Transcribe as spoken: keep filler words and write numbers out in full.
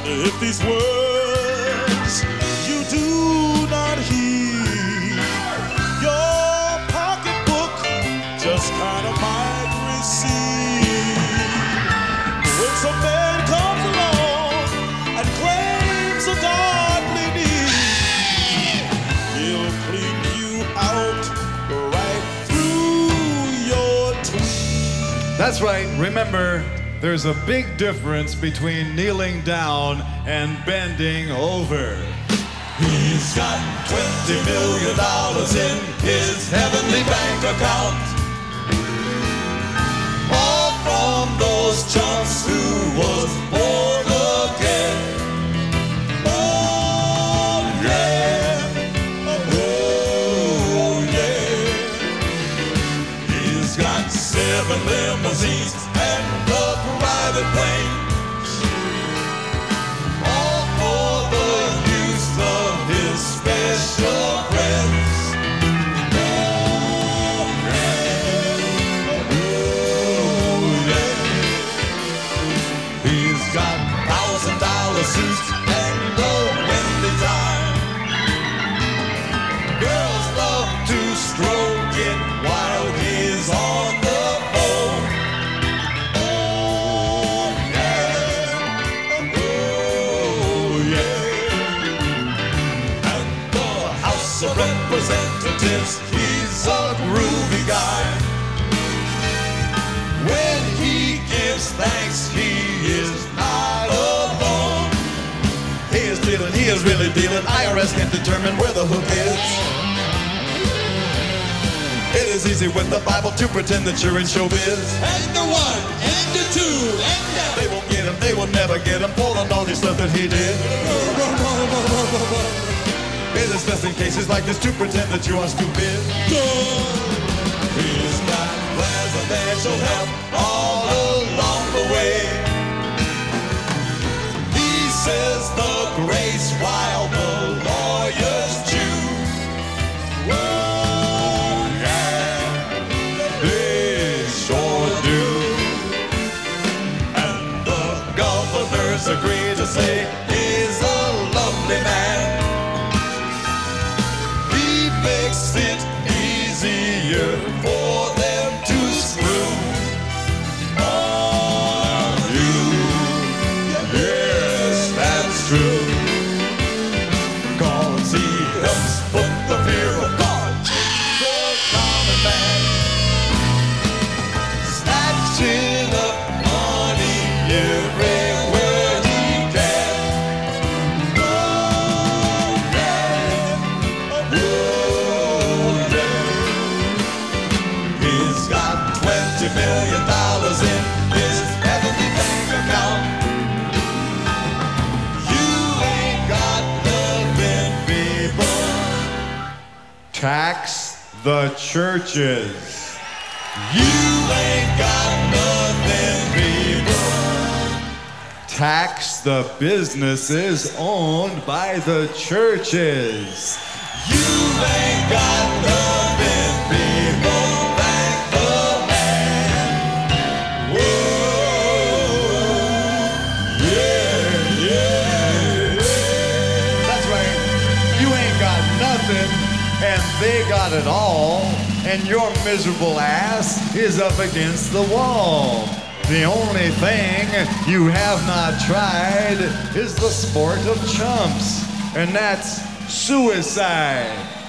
If these words you do not heed, your pocketbook just kind of might recede. When some man comes along and claims a godly need, he'll clean you out right through your tweed. That's right. Remember, there's a big difference between kneeling down and bending over. He's got twenty million dollars in his heavenly bank account. All from those chumps who was born again. Oh yeah, oh yeah. He's got seven limousines and a private plane. All for the use of his special friends. Oh yeah, oh yeah. He's got thousand dollar suits and a windy time. Girls love to stroke it while he's on the phone. Oh yeah, oh yeah. And the House of Representatives, he's a groovy guy. When he gives thanks, he is not alone. He is dealing, he is really dealing. I R S can determine where the hook is. It is easy with the Bible to pretend that you're in showbiz. And the one, and the two, and the... They won't get him, they will never get him for the naughty stuff that he did. It is best in cases like this to pretend that you are stupid. He's got presidential help all along the way. He says the grace while the lawyers chew. Oh yeah, they sure do. And the governors agree to say he's a lovely man. He makes it easier for them to screw on you. Yes, that's true. Cause he helps put the fear of God in the common man. Snatching up money everywhere he can. Oh yeah, oh yeah. He's got twenty million dollars in his heavenly bank account. You ain't got nothing, people. Tax the churches. You ain't got nothing, people. Tax the businesses owned by the churches. You ain't got nothing, people. Thank the man. Whoa, yeah, yeah, yeah. That's right. You ain't got nothing, and they got it all, and your miserable ass is up against the wall. The only thing you have not tried is the sport of chumps, and that's suicide.